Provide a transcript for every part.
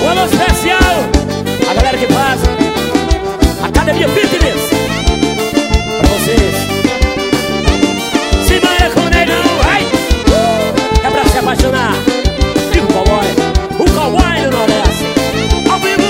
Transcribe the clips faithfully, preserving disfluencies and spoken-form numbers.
Um alô especial a galera que faz Academia Fitness pra vocês. Se banha com o negão, vai! É pra se apaixonar. Viva o cowboy, o cowboy do Nordeste, ao vivo.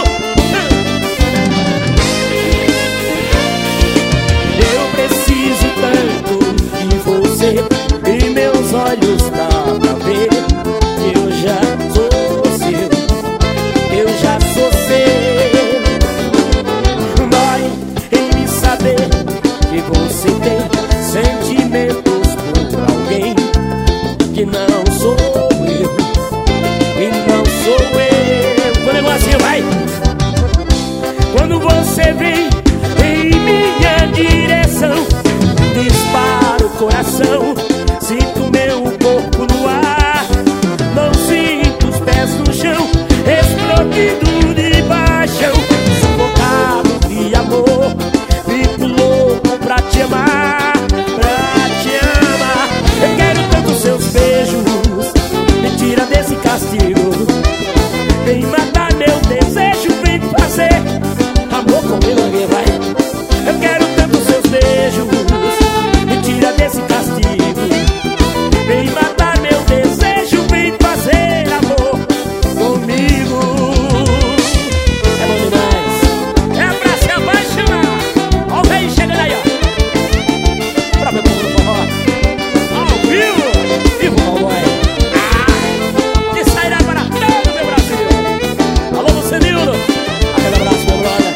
Eu preciso tanto de você, e meus olhos dá pra ver que eu já sou seu, eu já sou seu. Dói em me saber que você tem sentimentos por alguém que não sou eu, e não sou eu. Quando o negocinho vai, quando você vem em minha direção, dispara o coração, sinto meu corpo no ar, não sinto os pés no chão, explodido de paixão, sufocado de amor, fico louco pra te amar, pra te amar. Eu quero tanto seus beijos, me tira desse castigo, vem matar meu desejo, vem fazer amor comigo, alguém vai. Eu quero tanto seus beijos, me tira desse castigo, vem matar meu desejo, vem fazer amor comigo. É bom demais, é pra se apaixonar. Ó o rei chegando aí, ó, pra meu povo do forró, ao vivo, vivo cowboy. Ah, de sairá para todo meu Brasil. Alô, Lucenildo, aquele abraço, meu brother.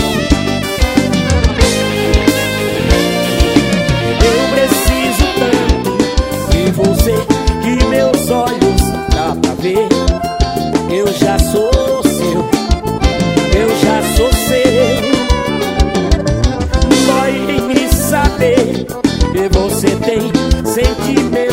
Eu preciso tanto de você que meus olhos dá pra ver. Eu já sou seu, eu já sou seu. Dói em me saber que você tem sentimento